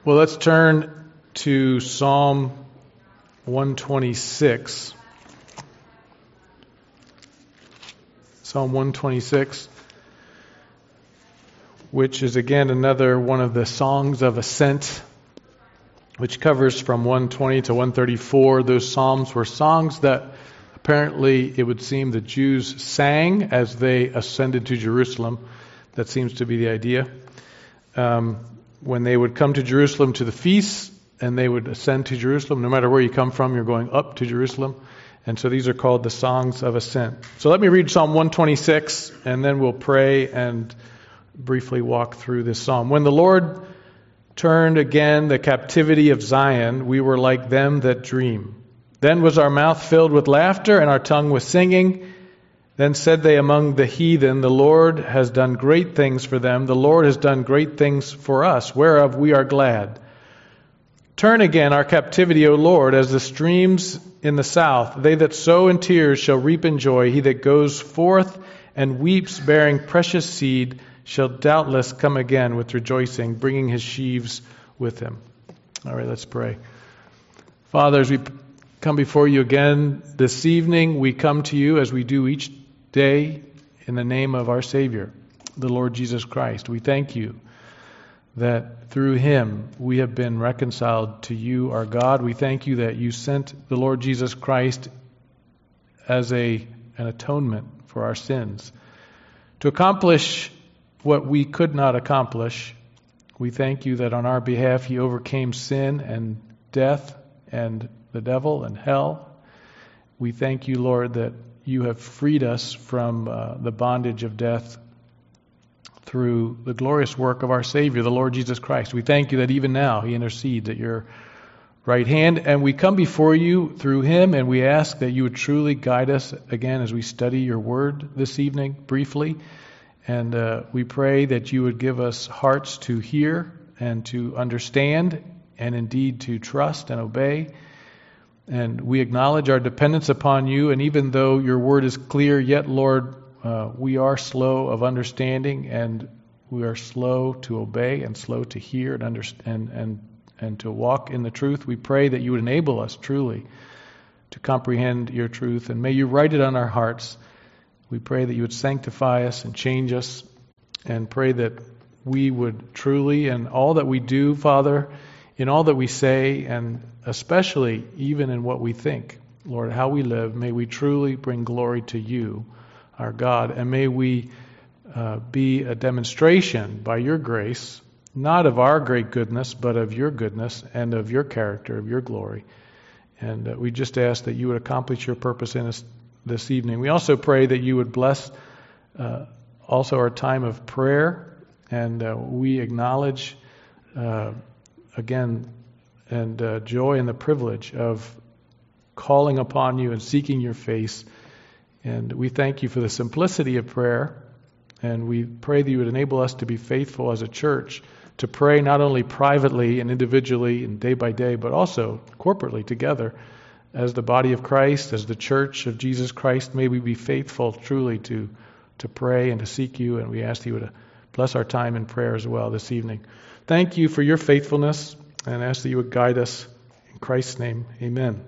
Well, let's turn to Psalm 126. Psalm 126, which is again another one of the songs of ascent, which covers from 120 to 134. Those psalms were songs that apparently it would seem the Jews sang as they ascended to Jerusalem. That seems to be the idea. When they would come to Jerusalem to the feasts and they would ascend to Jerusalem, no matter where you come from, you're going up to Jerusalem. And so these are called the songs of ascent. So let me read Psalm 126 and then we'll pray and briefly walk through this psalm. When the Lord turned again the captivity of Zion, we were like them that dream. Then was our mouth filled with laughter and our tongue with singing. Then said they among the heathen, the Lord has done great things for them. The Lord has done great things for us, whereof we are glad. Turn again our captivity, O Lord, as the streams in the south. They that sow in tears shall reap in joy. He that goes forth and weeps, bearing precious seed, shall doubtless come again with rejoicing, bringing his sheaves with him. All right, let's pray. Father, as we come before you again this evening, we come to you as we do each day in the name of our Savior, the Lord Jesus Christ. We thank you that through him we have been reconciled to you, our God. We thank you that you sent the Lord Jesus Christ as an atonement for our sins. To accomplish what we could not accomplish, we thank you that on our behalf he overcame sin and death and the devil and hell. We thank you, Lord, that you have freed us from the bondage of death through the glorious work of our Savior, the Lord Jesus Christ. We thank you that even now he intercedes at your right hand, and we come before you through him, and we ask that you would truly guide us again as we study your word this evening briefly. And we pray that you would give us hearts to hear and to understand and indeed to trust and obey. And we acknowledge our dependence upon you, and even though your word is clear, yet, Lord, we are slow of understanding, and we are slow to obey and slow to hear and understand and to walk in the truth. We pray that you would enable us truly to comprehend your truth, and may you write it on our hearts. We pray that you would sanctify us and change us, and pray that we would truly, in all that we do, Father, in all that we say, and especially even in what we think, Lord, how we live, may we truly bring glory to you, our God, and may we be a demonstration by your grace, not of our great goodness, but of your goodness and of your character, of your glory. And we just ask that you would accomplish your purpose in us this evening. We also pray that you would bless also our time of prayer, and we acknowledge again and joy in the privilege of calling upon you and seeking your face. And we thank you for the simplicity of prayer, and we pray that you would enable us to be faithful as a church to pray not only privately and individually and day by day, but also corporately together as the body of Christ, as the church of Jesus Christ. May we be faithful truly to pray and to seek you, and we ask that you would bless our time in prayer as well this evening. Thank you for your faithfulness, and ask that you would guide us. In Christ's name, amen.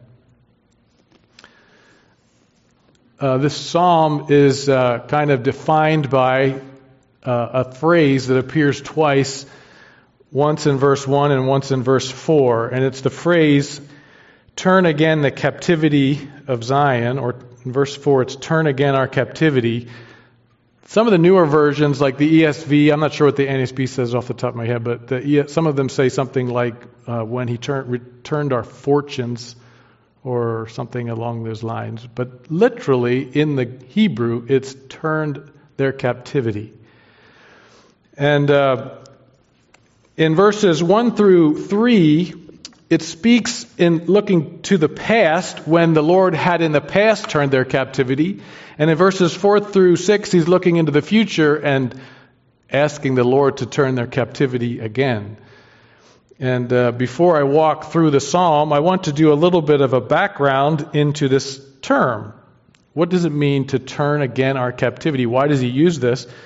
This psalm is kind of defined by a phrase that appears twice, once in verse 1 and once in verse 4. And it's the phrase, turn again the captivity of Zion, or in verse 4, it's turn again our captivity. Some of the newer versions, like the ESV, I'm not sure what the NSB says off the top of my head, but some of them say something like, when he returned our fortunes, or something along those lines. But literally, in the Hebrew, it's turned their captivity. And in verses 1 through 3, it speaks in looking to the past, when the Lord had in the past turned their captivity. And in verses 4 through 6, he's looking into the future and asking the Lord to turn their captivity again. And before I walk through the psalm, I want to do a little bit of a background into this term. What does it mean to turn again our captivity? Why does he use this?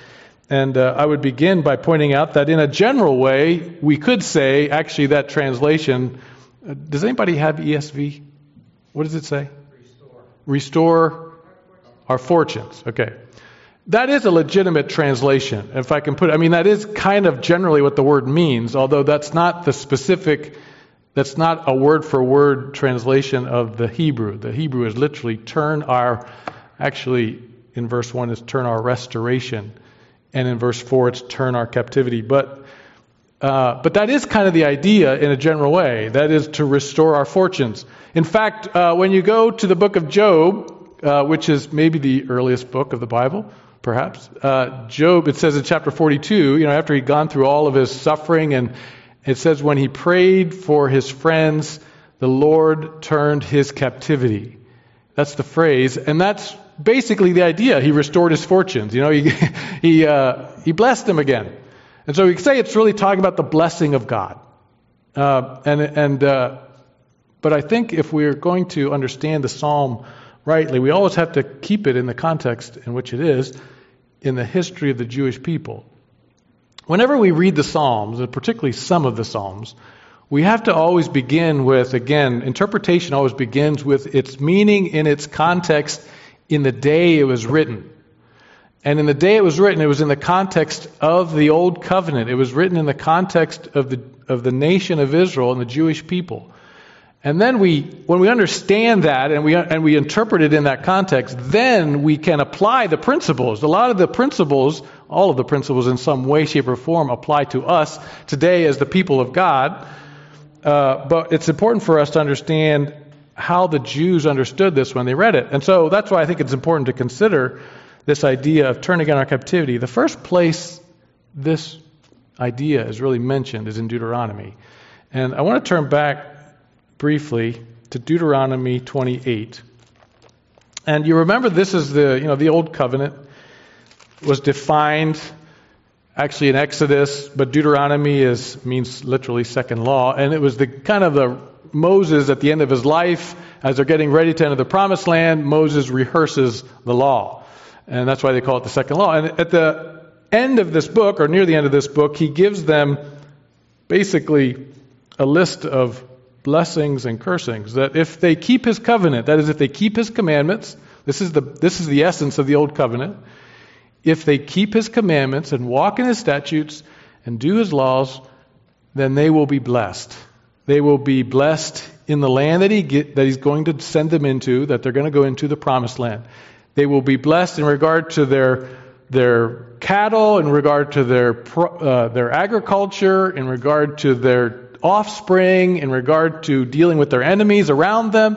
And I would begin by pointing out that in a general way, we could say, actually, that translation, does anybody have ESV? What does it say? Restore our fortunes. Okay. That is a legitimate translation, if I can put it. I mean, that is kind of generally what the word means, although that's not the specific, that's not a word-for-word translation of the Hebrew. The Hebrew is literally actually in verse 1 is turn our restoration, and in verse 4 it's turn our captivity. But that is kind of the idea in a general way. That is to restore our fortunes. In fact, when you go to the book of Job, which is maybe the earliest book of the Bible, perhaps, Job, it says in chapter 42, after he'd gone through all of his suffering, and it says when he prayed for his friends, the Lord turned his captivity. That's the phrase, and that's basically the idea. He restored his fortunes. He blessed them again. And so we can say it's really talking about the blessing of God. But I think if we're going to understand the psalm rightly, we always have to keep it in the context in which it is, in the history of the Jewish people. Whenever we read the Psalms, and particularly some of the Psalms, we have to always begin with, again, interpretation always begins with its meaning in its context in the day it was written. And in the day it was written, it was in the context of the Old Covenant. It was written in the context of the nation of Israel and the Jewish people. And then when we understand that and we interpret it in that context, then we can apply the principles. A lot of the principles, all of the principles in some way, shape, or form apply to us today as the people of God. But it's important for us to understand how the Jews understood this when they read it. And so that's why I think it's important to consider this idea of turning in our captivity. The first place this idea is really mentioned is in Deuteronomy. And I want to turn back briefly to Deuteronomy 28. And you remember this is the Old Covenant was defined actually in Exodus, but Deuteronomy means literally second law. And it was the Moses at the end of his life, as they're getting ready to enter the promised land, Moses rehearses the law. And that's why they call it the second law. And at the end of this book, or near the end of this book, he gives them basically a list of blessings and cursings, that if they keep his covenant, that is, if they keep his commandments, this is the essence of the Old Covenant, if they keep his commandments and walk in his statutes and do his laws, then they will be blessed. They will be blessed in the land that he's going to send them into, that they're going to go into, the promised land. They will be blessed in regard to their cattle, in regard to their agriculture, in regard to their offspring, in regard to dealing with their enemies around them,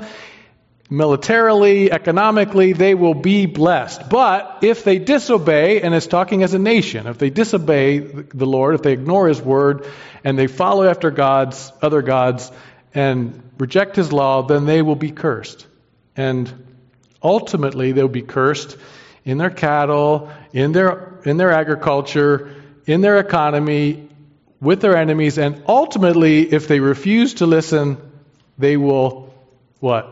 militarily, economically, they will be blessed. But if they disobey, and it's talking as a nation, if they disobey the Lord, if they ignore his word, and they follow after other gods, and reject his law, then they will be cursed. And ultimately, they'll be cursed in their cattle, in their agriculture, in their economy, with their enemies, and ultimately, if they refuse to listen, they will, what?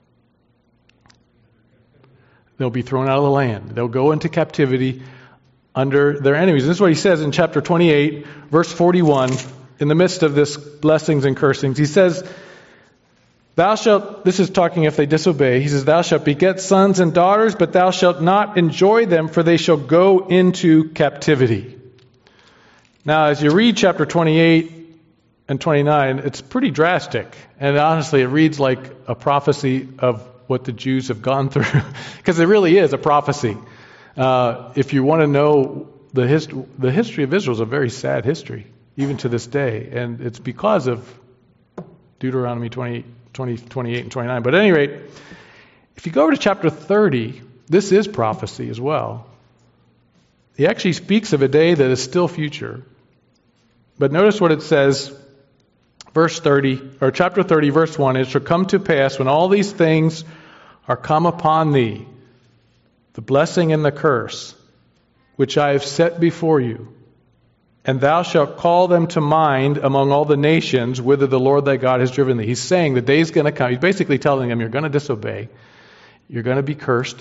They'll be thrown out of the land. They'll go into captivity under their enemies. This is what he says in chapter 28, verse 41, in the midst of this blessings and cursings. He says, thou shalt, this is talking if they disobey, he says, thou shalt beget sons and daughters, but thou shalt not enjoy them, for they shall go into captivity. Now, as you read chapter 28 and 29, it's pretty drastic. And honestly, it reads like a prophecy of what the Jews have gone through. Because it really is a prophecy. If you want to know the history of Israel is a very sad history, even to this day. And it's because of Deuteronomy 28 and 29. But at any rate, if you go over to chapter 30, this is prophecy as well. He actually speaks of a day that is still future. But notice what it says, verse 30, or chapter 30, verse 1, it shall come to pass when all these things are come upon thee, the blessing and the curse, which I have set before you, and thou shalt call them to mind among all the nations whither the Lord thy God has driven thee. He's saying the day's going to come. He's basically telling them you're going to disobey, you're going to be cursed,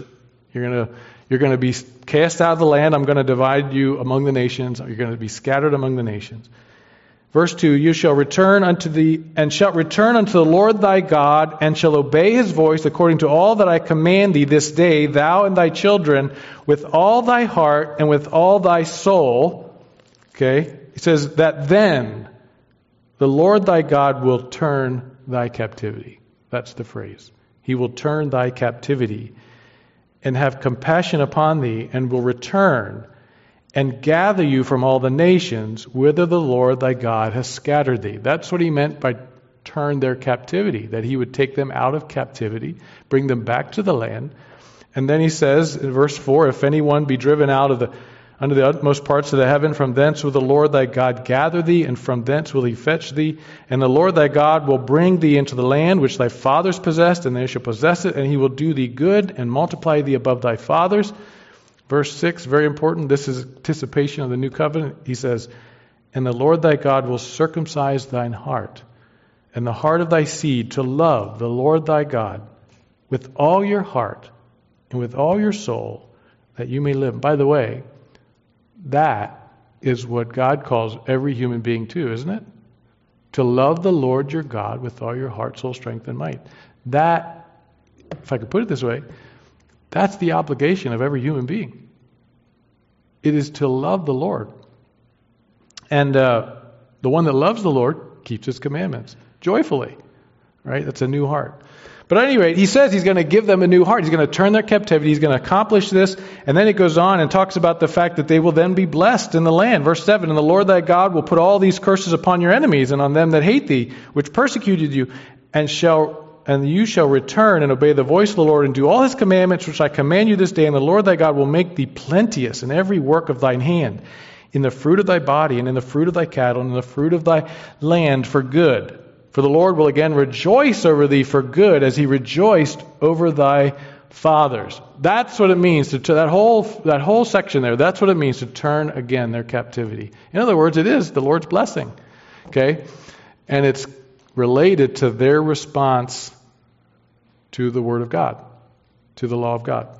You're going to be cast out of the land. I'm going to divide you among the nations. You're going to be scattered among the nations. Verse 2, you shall return unto the Lord thy God, and shall obey his voice according to all that I command thee this day, thou and thy children, with all thy heart and with all thy soul. Okay? He says that then the Lord thy God will turn thy captivity. That's the phrase. He will turn thy captivity and have compassion upon thee, and will return and gather you from all the nations whither the Lord thy God has scattered thee. That's what he meant by turn their captivity, that he would take them out of captivity, bring them back to the land. And then he says in verse 4, if anyone be driven out of under the utmost parts of the heaven, from thence will the Lord thy God gather thee, and from thence will he fetch thee. And the Lord thy God will bring thee into the land which thy fathers possessed, and they shall possess it, and he will do thee good, and multiply thee above thy fathers. Verse 6, very important. This is anticipation of the new covenant. He says, and the Lord thy God will circumcise thine heart, and the heart of thy seed, to love the Lord thy God with all your heart and with all your soul, that you may live. By the way, that is what God calls every human being to, isn't it? To love the Lord your God with all your heart, soul, strength, and might. That, if I could put it this way, that's the obligation of every human being. It is to love the Lord. And the one that loves the Lord keeps his commandments joyfully. Right? That's a new heart. But at any rate, he says he's going to give them a new heart. He's going to turn their captivity. He's going to accomplish this. And then it goes on and talks about the fact that they will then be blessed in the land. Verse 7, and the Lord thy God will put all these curses upon your enemies and on them that hate thee, which persecuted you, and you shall return and obey the voice of the Lord and do all his commandments which I command you this day. And the Lord thy God will make thee plenteous in every work of thine hand, in the fruit of thy body, and in the fruit of thy cattle, and in the fruit of thy land for good. For the Lord will again rejoice over thee for good, as he rejoiced over thy fathers. That's what it means to that whole section there. That's what it means to turn again their captivity. In other words, it is the Lord's blessing. Okay? And it's related to their response to the Word of God, to the law of God.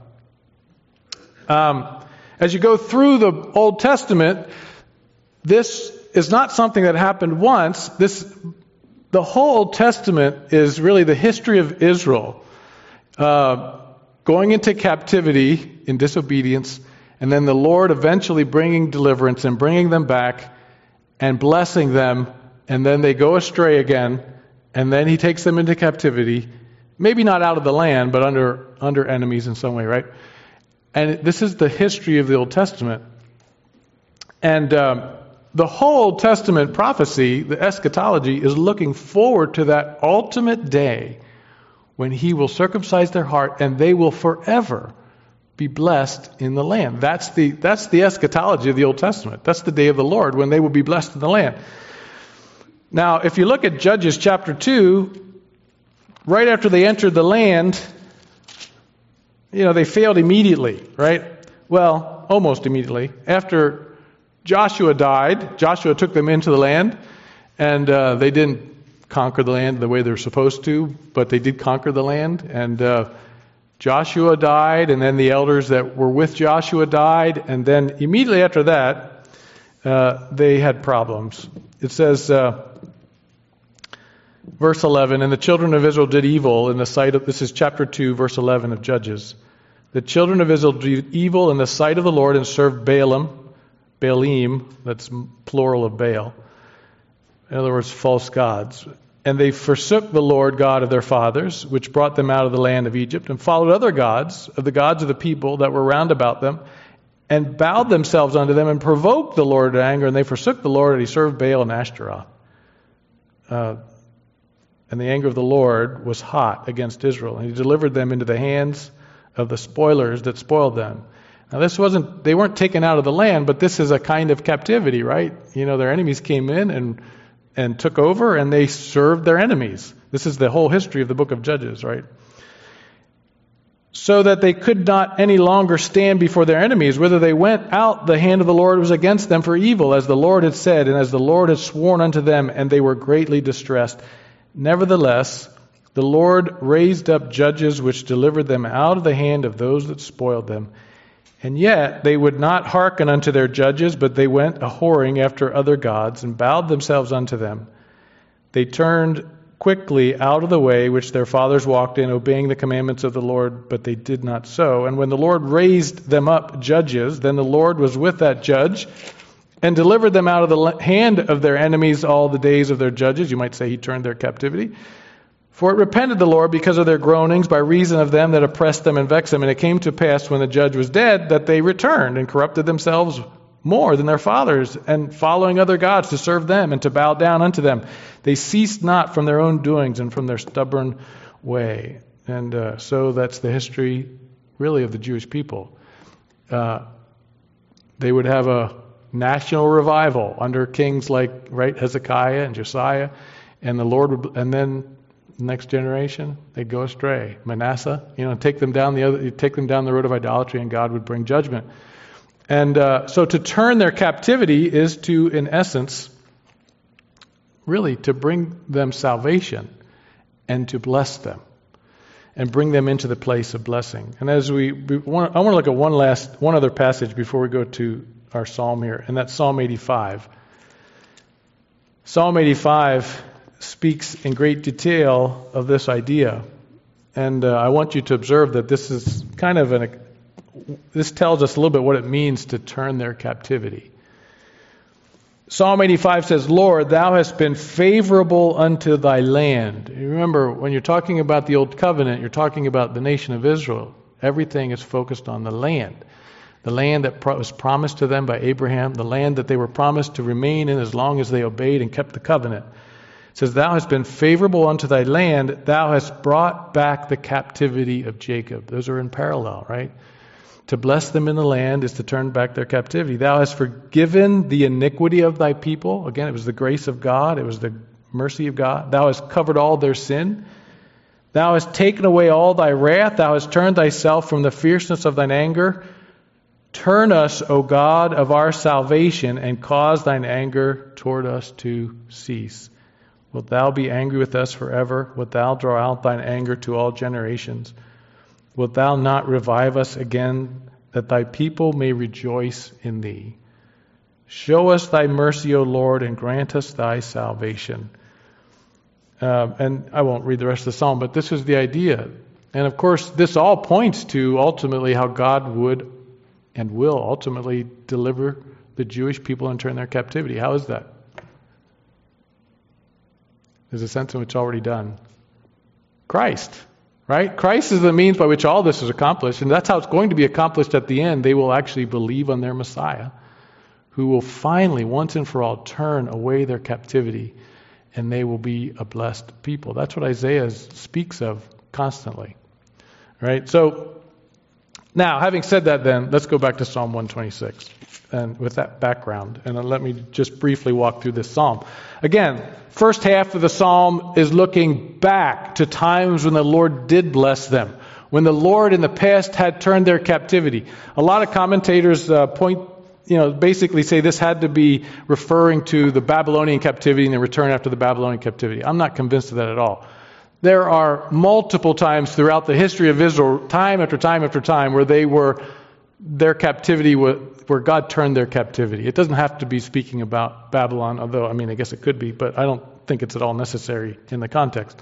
As you go through the Old Testament, this is not something that happened once. The whole Old Testament is really the history of Israel going into captivity in disobedience, and then the Lord eventually bringing deliverance and bringing them back and blessing them, and then they go astray again, and then he takes them into captivity, maybe not out of the land, but under enemies in some way, right? And this is the history of the Old Testament. And the whole Old Testament prophecy, the eschatology, is looking forward to that ultimate day when he will circumcise their heart and they will forever be blessed in the land. That's the eschatology of the Old Testament. That's the day of the Lord when they will be blessed in the land. Now, if you look at Judges chapter 2, right after they entered the land, they failed immediately, right? Well, almost immediately. After Joshua died, Joshua took them into the land, and they didn't conquer the land the way they were supposed to, but they did conquer the land. And Joshua died, and then the elders that were with Joshua died, and then immediately after that, they had problems. It says, verse 11, and the children of Israel did evil in the sight of, this is chapter 2, verse 11 of Judges. The children of Israel did evil in the sight of the Lord and served Baalim, that's plural of Baal. In other words, false gods. And they forsook the Lord God of their fathers, which brought them out of the land of Egypt, and followed other gods, of the gods of the people that were round about them, and bowed themselves unto them, and provoked the Lord to anger, and they forsook the Lord, and he served Baal and Ashtaroth. And the anger of the Lord was hot against Israel, and he delivered them into the hands of the spoilers that spoiled them. Now they weren't taken out of the land, but this is a kind of captivity, right? Their enemies came in and took over, and they served their enemies. This is the whole history of the book of Judges, right? So that they could not any longer stand before their enemies. Whither they went out, the hand of the Lord was against them for evil, as the Lord had said, and as the Lord had sworn unto them, and they were greatly distressed. Nevertheless, The Lord raised up judges which delivered them out of the hand of those that spoiled them. And yet they would not hearken unto their judges, but they went a-whoring after other gods, and bowed themselves unto them. They turned quickly out of the way which their fathers walked in, obeying the commandments of the Lord, but they did not so. And when the Lord raised them up judges, then the Lord was with that judge, and delivered them out of the hand of their enemies all the days of their judges. You might say he turned their captivity. For it repented the Lord because of their groanings by reason of them that oppressed them and vexed them. And it came to pass when the judge was dead that they returned and corrupted themselves more than their fathers, and following other gods to serve them and to bow down unto them. They ceased not from their own doings and from their stubborn way. And so that's the history really of the Jewish people. They would have a national revival under kings like Hezekiah and Josiah, and the Lord would, and then next generation they'd go astray. Manasseh, take them down the road of idolatry, and God would bring judgment. And so to turn their captivity is to, in essence, really to bring them salvation and to bless them and bring them into the place of blessing. And as I want to look at one other passage before we go to our psalm here, and that's Psalm 85. Psalm 85 speaks in great detail of this idea. And I want you to observe that this is this tells us a little bit what it means to turn their captivity. Psalm 85 says, Lord, thou hast been favorable unto thy land. You remember, when you're talking about the Old Covenant, you're talking about the nation of Israel. Everything is focused on the land. The land that was promised to them by Abraham, the land that they were promised to remain in as long as they obeyed and kept the covenant. It says, thou hast been favorable unto thy land, thou hast brought back the captivity of Jacob. Those are in parallel, right? To bless them in the land is to turn back their captivity. Thou hast forgiven the iniquity of thy people. Again, it was the grace of God. It was the mercy of God. Thou hast covered all their sin. Thou hast taken away all thy wrath. Thou hast turned thyself from the fierceness of thine anger. Turn us, O God of our salvation, and cause thine anger toward us to cease. Wilt thou be angry with us forever? Wilt thou draw out thine anger to all generations? Wilt thou not revive us again, that thy people may rejoice in thee? Show us thy mercy, O Lord, and grant us thy salvation. And I won't read the rest of the psalm, but this is the idea. And of course, this all points to ultimately how God would and will ultimately deliver the Jewish people and turn their captivity. How is that? There's a sense in which it's already done. Christ. Right? Christ is the means by which all this is accomplished, and that's how it's going to be accomplished at the end. They will actually believe on their Messiah, who will finally, once and for all, turn away their captivity, and they will be a blessed people. That's what Isaiah speaks of constantly. Right? So, now, having said that then, let's go back to Psalm 126, and with that background, and let me just briefly walk through this psalm. Again, first half of the psalm is looking back to times when the Lord did bless them, when the Lord in the past had turned their captivity. A lot of commentators basically say this had to be referring to the Babylonian captivity and the return after the Babylonian captivity. I'm not convinced of that at all. There are multiple times throughout the history of Israel, time after time after time, where their captivity, where God turned their captivity. It doesn't have to be speaking about Babylon, although, I guess it could be, but I don't think it's at all necessary in the context.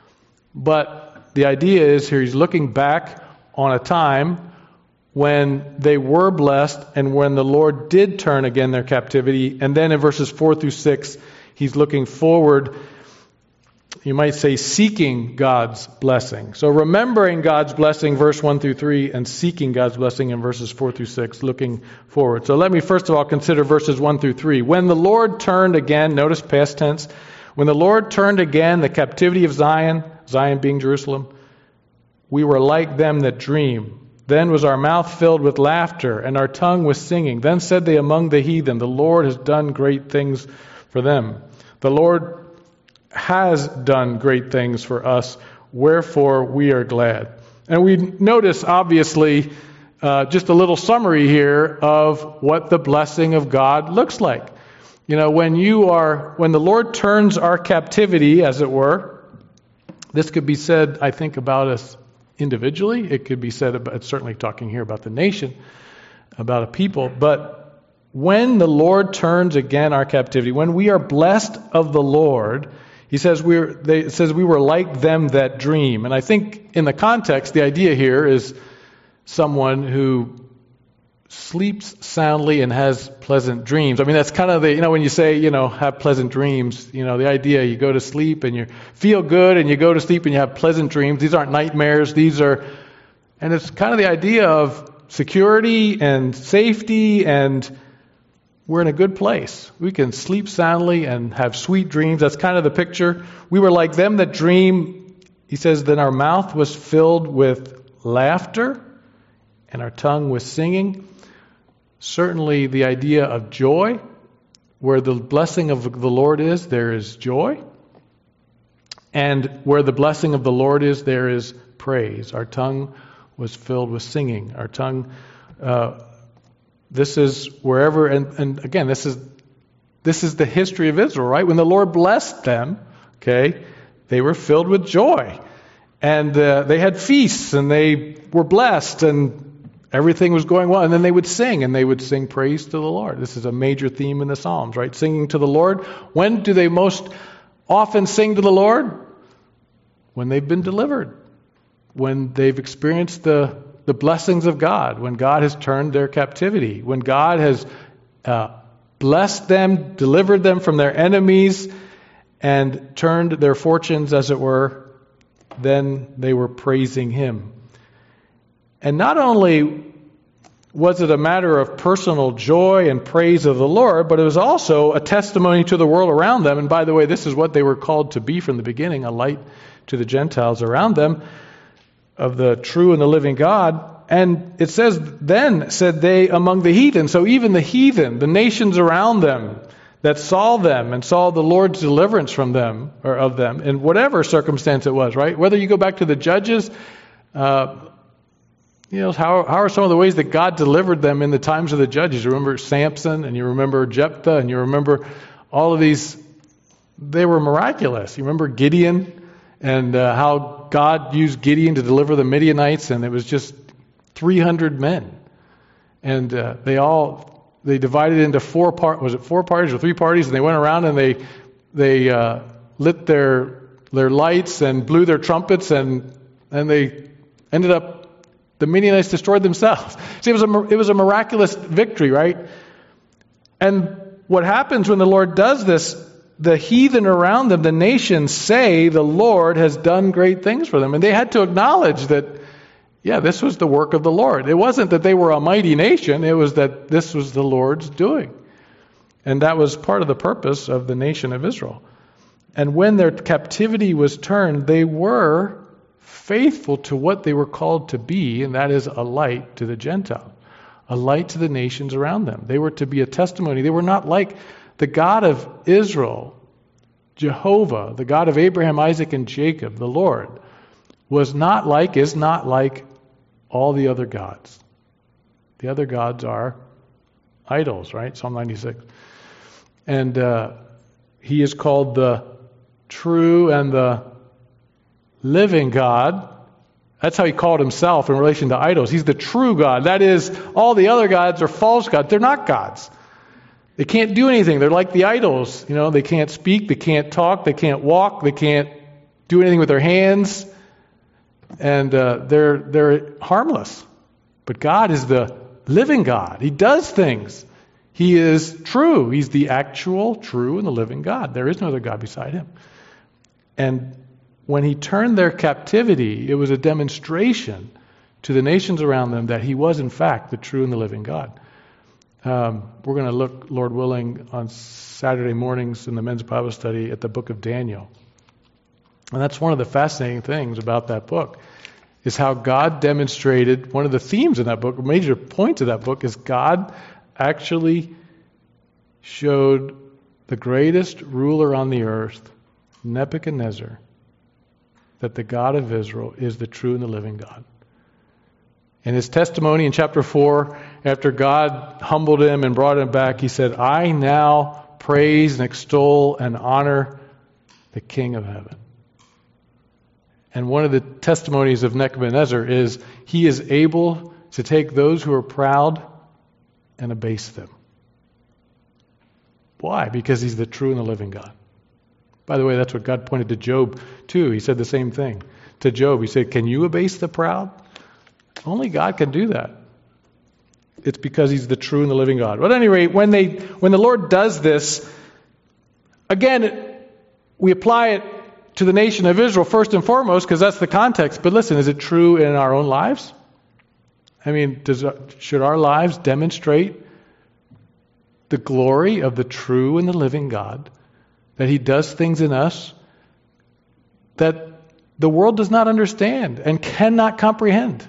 But the idea is here he's looking back on a time when they were blessed and when the Lord did turn again their captivity. And then in verses 4 through 6, he's looking forward, you might say, seeking God's blessing. So remembering God's blessing, verse 1 through 3, and seeking God's blessing in verses 4 through 6, looking forward. So let me first of all consider verses 1 through 3. When the Lord turned again, notice past tense, when the Lord turned again the captivity of Zion, Zion being Jerusalem, we were like them that dream. Then was our mouth filled with laughter, and our tongue with singing. Then said they among the heathen, the Lord has done great things for them. The Lord has done great things for us, wherefore we are glad. And we notice, obviously, just a little summary here of what the blessing of God looks like. When the Lord turns our captivity, as it were, This could be said, I think, about us individually. It could be said about, it's certainly talking here about the nation, about a people. But when the Lord turns again our captivity, when we are blessed of the Lord, he says it says we were like them that dream. And I think in the context, the idea here is someone who sleeps soundly and has pleasant dreams. I mean, that's kind of when you say, have pleasant dreams, the idea, you go to sleep and you feel good and you go to sleep and you have pleasant dreams. These aren't nightmares. And it's kind of the idea of security and safety, and we're in a good place. We can sleep soundly and have sweet dreams. That's kind of the picture. We were like them that dream. He says, then our mouth was filled with laughter and our tongue was singing. Certainly the idea of joy, where the blessing of the Lord is, there is joy. And where the blessing of the Lord is, there is praise. Our tongue was filled with singing. Our tongue, this is wherever, and again, this is the history of Israel, right? When the Lord blessed them, they were filled with joy. And they had feasts, and they were blessed, and everything was going well. And then they would sing praise to the Lord. This is a major theme in the Psalms, right? Singing to the Lord. When do they most often sing to the Lord? When they've been delivered. When they've experienced the blessings of God. When God has turned their captivity. When God has blessed them, delivered them from their enemies, and turned their fortunes, as it were, then they were praising Him. And not only was it a matter of personal joy and praise of the Lord, but it was also a testimony to the world around them. And by the way, this is what they were called to be from the beginning, a light to the Gentiles around them of the true and the living God. And it says, then said they among the heathen. So even the heathen, the nations around them that saw them and saw the Lord's deliverance from them, or of them, in whatever circumstance it was, right? Whether you go back to the Judges, how are some of the ways that God delivered them in the times of the Judges? You remember Samson, and you remember Jephthah, and you remember all of these. They were miraculous. You remember Gideon, and how God used Gideon to deliver the Midianites, and it was just 300 men. And they divided into four parties or three parties, and they went around and they lit their lights and blew their trumpets, and they ended up, the Midianites destroyed themselves. See, it was a miraculous victory, right? And what happens when the Lord does this, the heathen around them, the nations, say the Lord has done great things for them. And they had to acknowledge that, this was the work of the Lord. It wasn't that they were a mighty nation. It was that this was the Lord's doing. And that was part of the purpose of the nation of Israel. And when their captivity was turned, they were faithful to what they were called to be, and that is a light to the Gentiles, a light to the nations around them. They were to be a testimony. They were not like the God of Israel, Jehovah, the God of Abraham, Isaac, and Jacob, the Lord, is not like all the other gods. The other gods are idols, right? Psalm 96. And He is called the true and the living God. That's how He called Himself in relation to idols. He's the true God. That is, all the other gods are false gods. They're not gods. They can't do anything. They're like the idols. They can't speak, they can't talk, they can't walk, they can't do anything with their hands. And they're harmless. But God is the living God. He does things. He is true. He's the actual, true, and the living God. There is no other God beside Him. And when He turned their captivity, it was a demonstration to the nations around them that He was, in fact, the true and the living God. We're going to look, Lord willing, on Saturday mornings in the men's Bible study at the book of Daniel. And that's one of the fascinating things about that book, is how God demonstrated, one of the themes in that book, a major point of that book, is God actually showed the greatest ruler on the earth, Nebuchadnezzar, that the God of Israel is the true and the living God. In his testimony in chapter 4, after God humbled him and brought him back, he said, I now praise and extol and honor the King of heaven. And one of the testimonies of Nebuchadnezzar is he is able to take those who are proud and abase them. Why? Because he's the true and the living God. By the way, that's what God pointed to Job too. He said the same thing to Job. He said, can you abase the proud? Only God can do that. It's because he's the true and the living God. But at any rate, when the Lord does this, again, we apply it to the nation of Israel first and foremost because that's the context. But listen, is it true in our own lives? I mean, should our lives demonstrate the glory of the true and the living God, that he does things in us that the world does not understand and cannot comprehend?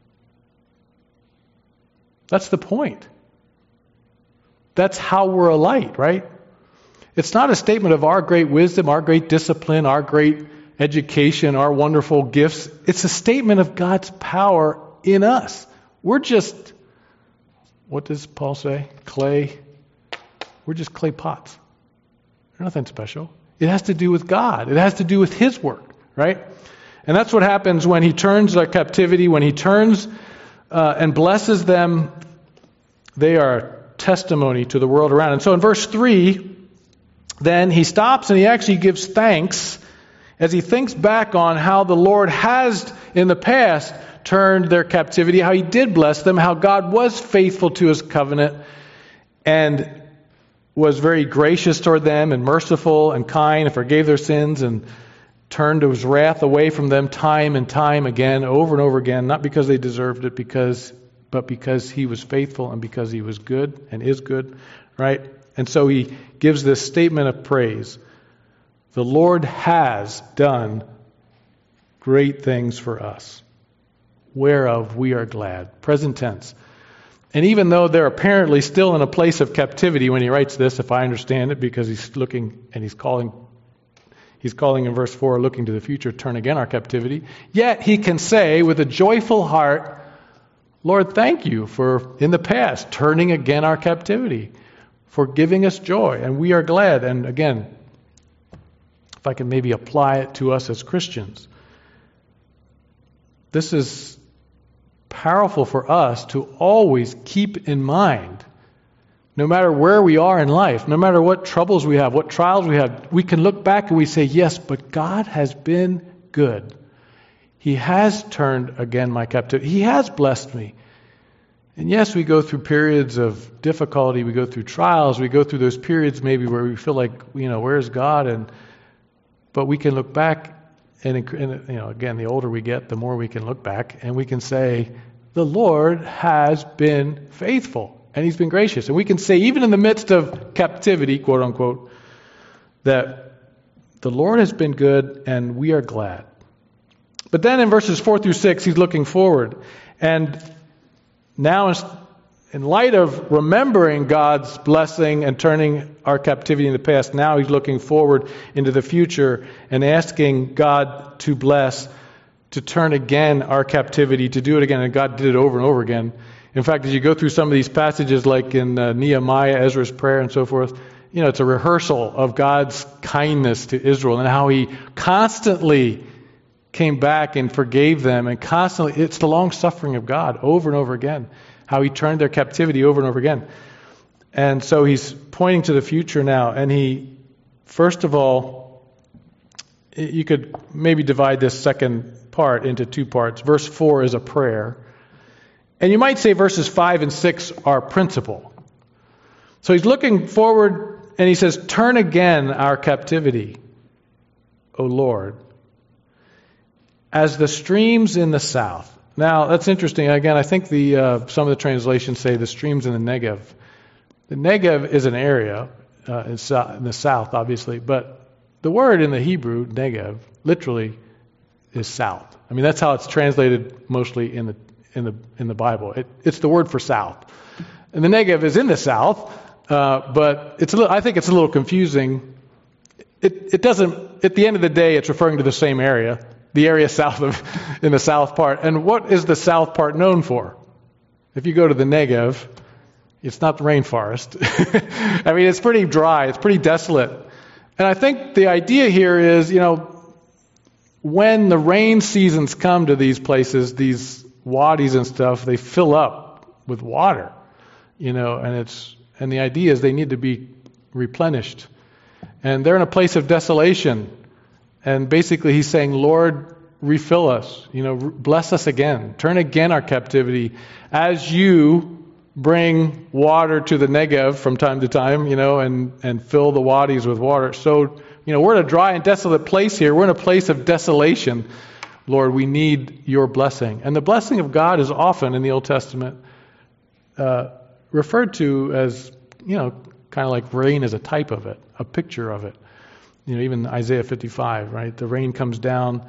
That's the point. That's how we're a light, right? It's not a statement of our great wisdom, our great discipline, our great education, our wonderful gifts. It's a statement of God's power in us. We're just, what does Paul say? Clay. We're just clay pots. There's nothing special. It has to do with God. It has to do with his work, right? And that's what happens when he turns our captivity, when he turns and blesses them. They are testimony to the world around. And so in verse 3, then he stops and he actually gives thanks as he thinks back on how the Lord has in the past turned their captivity, how he did bless them, how God was faithful to his covenant and was very gracious toward them and merciful and kind and forgave their sins and turned his wrath away from them time and time again, over and over again, not because they deserved it, but because he was faithful and because he was good and is good, right? And so he gives this statement of praise. The Lord has done great things for us, whereof we are glad. Present tense. And even though they're apparently still in a place of captivity when he writes this, if I understand it, because he's looking and he's calling in verse 4, looking to the future, turn again our captivity. Yet he can say with a joyful heart, Lord, thank you for, in the past, turning again our captivity, for giving us joy, and we are glad. And again, if I can maybe apply it to us as Christians, this is powerful for us to always keep in mind, no matter where we are in life, no matter what troubles we have, what trials we have, we can look back and we say, yes, but God has been good. He has turned again my captivity. He has blessed me. And yes, we go through periods of difficulty, we go through trials, we go through those periods maybe where we feel like, where's God? But we can look back and again, the older we get, the more we can look back and we can say, the Lord has been faithful and he's been gracious. And we can say, even in the midst of captivity, quote unquote, that the Lord has been good and we are glad. But then in verses 4 through 6, he's looking forward. And now, in light of remembering God's blessing and turning our captivity in the past, now he's looking forward into the future and asking God to bless, to turn again our captivity, to do it again. And God did it over and over again. In fact, as you go through some of these passages, like in Nehemiah, Ezra's prayer and so forth, it's a rehearsal of God's kindness to Israel and how he constantly came back and forgave them, and constantly, it's the long suffering of God over and over again, how he turned their captivity over and over again. And so he's pointing to the future now, and he, first of all, you could maybe divide this second part into two parts. Verse 4 is a prayer, and you might say verses 5 and 6 are principle. So he's looking forward, and he says, turn again our captivity, O Lord, as the streams in the south. Now, that's interesting. Again, I think some of the translations say the streams in the Negev. The Negev is an area in the south, obviously, but the word in the Hebrew, Negev, literally is south. I mean, that's how it's translated mostly in the Bible. It's the word for south. And the Negev is in the south, but I think it's a little confusing. It doesn't, at the end of the day, it's referring to the same area. The area in the south part. And what is the south part known for? If you go to the Negev, it's not the rainforest. I mean, it's pretty dry. It's pretty desolate. And I think the idea here is, when the rain seasons come to these places, these wadis and stuff, they fill up with water, and the idea is they need to be replenished. And they're in a place of desolation. And basically he's saying, Lord, refill us, bless us again, turn again our captivity as you bring water to the Negev from time to time, and fill the wadis with water. So, we're in a dry and desolate place here. We're in a place of desolation. Lord, we need your blessing. And the blessing of God is often in the Old Testament referred to as, kind of like rain as a type of it, a picture of it. Even Isaiah 55, right? The rain comes down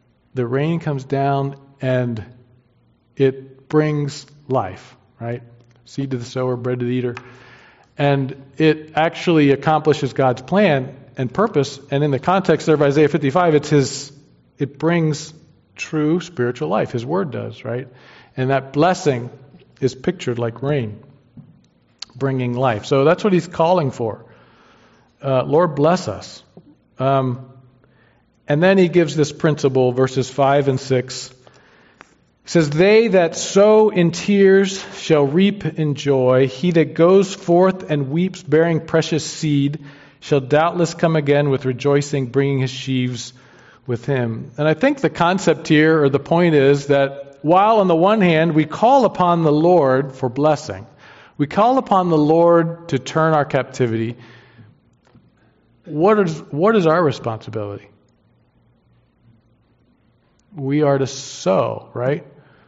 and it brings life, right? Seed to the sower, bread to the eater. And it actually accomplishes God's plan and purpose. And in the context of Isaiah 55, it brings true spiritual life. His word does, right? And that blessing is pictured like rain, bringing life. So that's what he's calling for. Lord, bless us. And then he gives this principle, verses 5 and 6. He says, they that sow in tears shall reap in joy. He that goes forth and weeps, bearing precious seed, shall doubtless come again with rejoicing, bringing his sheaves with him. And I think the concept here, or the point is that while on the one hand we call upon the Lord for blessing, we call upon the Lord to turn our captivity, what is our responsibility? We are to sow, right?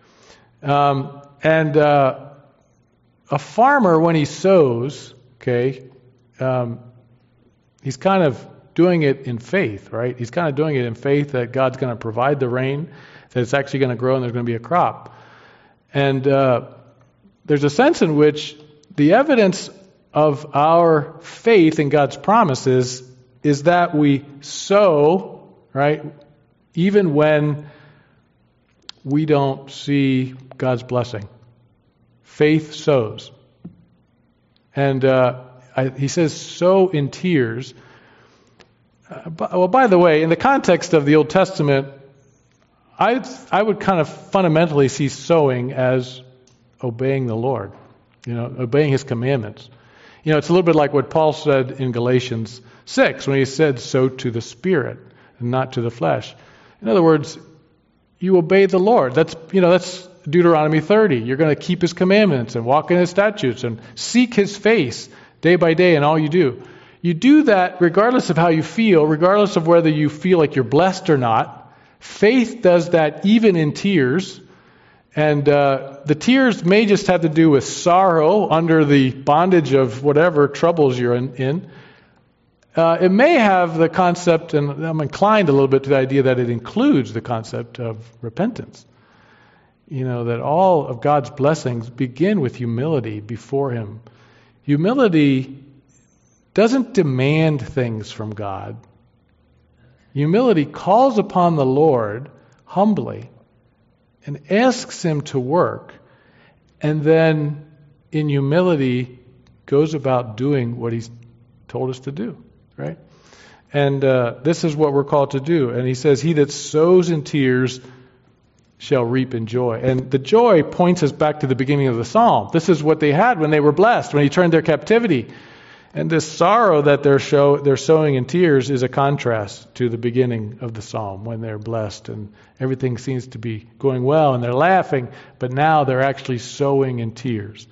And a farmer, when he sows, he's kind of doing it in faith, right? He's kind of doing it in faith that God's going to provide the rain, that it's actually going to grow and there's going to be a crop. And there's a sense in which the evidence of our faith in God's promises is that we sow, right, even when we don't see God's blessing. Faith sows. And he says, sow in tears. By the way, in the context of the Old Testament, I would kind of fundamentally see sowing as obeying the Lord, obeying his commandments. It's a little bit like what Paul said in Galatians 6 when he said, sow to the Spirit and not to the flesh. In other words, you obey the Lord. That's Deuteronomy 30. You're going to keep his commandments and walk in his statutes and seek his face day by day in all you do. You do that regardless of how you feel, regardless of whether you feel like you're blessed or not. Faith does that even in tears. And the tears may just have to do with sorrow under the bondage of whatever troubles you're in. It may have the concept, and I'm inclined a little bit to the idea that it includes the concept of repentance. That all of God's blessings begin with humility before him. Humility doesn't demand things from God. Humility calls upon the Lord humbly and asks him to work, and then in humility goes about doing what he's told us to do, right? And this is what we're called to do. And he says, he that sows in tears shall reap in joy. And the joy points us back to the beginning of the psalm. This is what they had when they were blessed, when he turned their captivity. And this sorrow that they're sowing in tears is a contrast to the beginning of the psalm when they're blessed and everything seems to be going well and they're laughing, but now they're actually sowing in tears.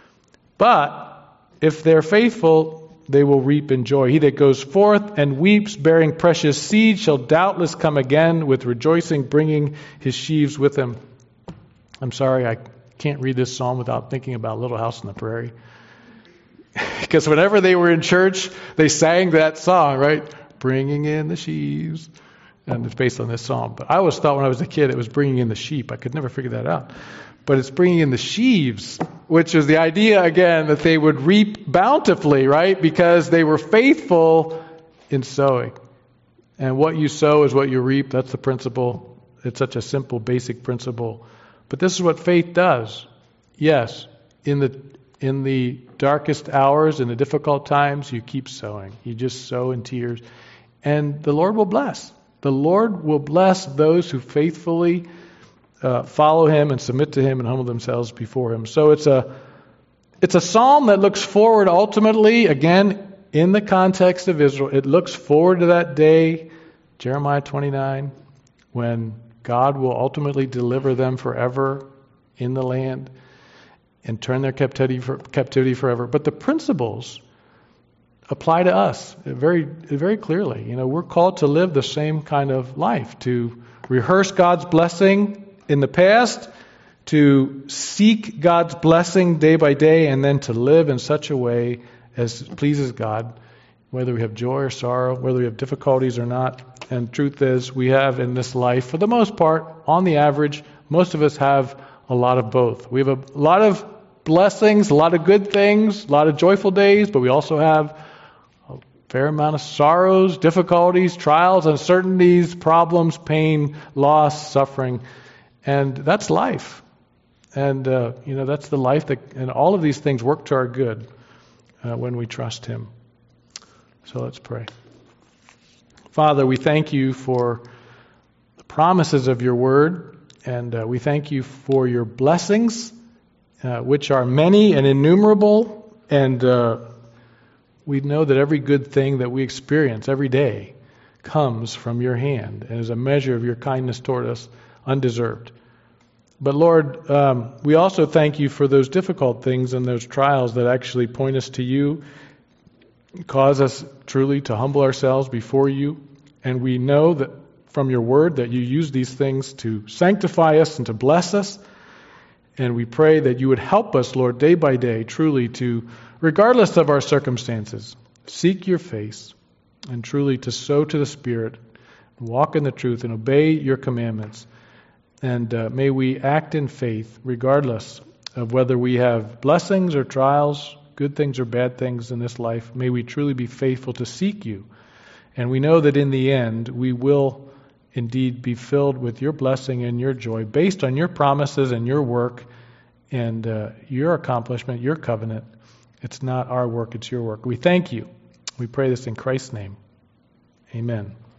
But if they're faithful, they will reap in joy. He that goes forth and weeps, bearing precious seed, shall doubtless come again with rejoicing, bringing his sheaves with him. I'm sorry, I can't read this psalm without thinking about Little House on the Prairie. Because whenever they were in church, they sang that song, right? Bringing in the sheaves. And it's based on this psalm. But I always thought when I was a kid it was bringing in the sheep. I could never figure that out. But it's bringing in the sheaves, which is the idea, again, that they would reap bountifully, right? Because they were faithful in sowing. And what you sow is what you reap. That's the principle. It's such a simple, basic principle. But this is what faith does. Yes, in the darkest hours, in the difficult times, you keep sowing. You just sow in tears. And the Lord will bless. The Lord will bless those who faithfully follow Him and submit to Him and humble themselves before Him. So it's a psalm that looks forward ultimately, again, in the context of Israel. It looks forward to that day, Jeremiah 29, when God will ultimately deliver them forever in the land and turn their captivity forever. But the principles apply to us very, very clearly. You know, we're called to live the same kind of life, to rehearse God's blessing in the past, to seek God's blessing day by day, and then to live in such a way as pleases God, whether we have joy or sorrow, whether we have difficulties or not. And truth is, we have in this life, for the most part, on the average, most of us have a lot of both. We have a lot of blessings, a lot of good things, a lot of joyful days, but we also have a fair amount of sorrows, difficulties, trials, uncertainties, problems, pain, loss, suffering. And that's life. And, that's the life and all of these things work to our good when we trust Him. So let's pray. Father, we thank You for the promises of Your Word, and we thank You for Your blessings, which are many and innumerable, and we know that every good thing that we experience every day comes from Your hand and is a measure of Your kindness toward us, undeserved. But Lord, we also thank You for those difficult things and those trials that actually point us to You, cause us truly to humble ourselves before You. And we know that from Your Word that You use these things to sanctify us and to bless us. And we pray that You would help us, Lord, day by day, truly to, regardless of our circumstances, seek Your face and truly to sow to the Spirit, walk in the truth and obey Your commandments. And may we act in faith regardless of whether we have blessings or trials, good things or bad things in this life. May we truly be faithful to seek You. And we know that in the end we will indeed be filled with Your blessing and Your joy based on Your promises and Your work and Your accomplishment, Your covenant. It's not our work, it's Your work. We thank You. We pray this in Christ's name. Amen.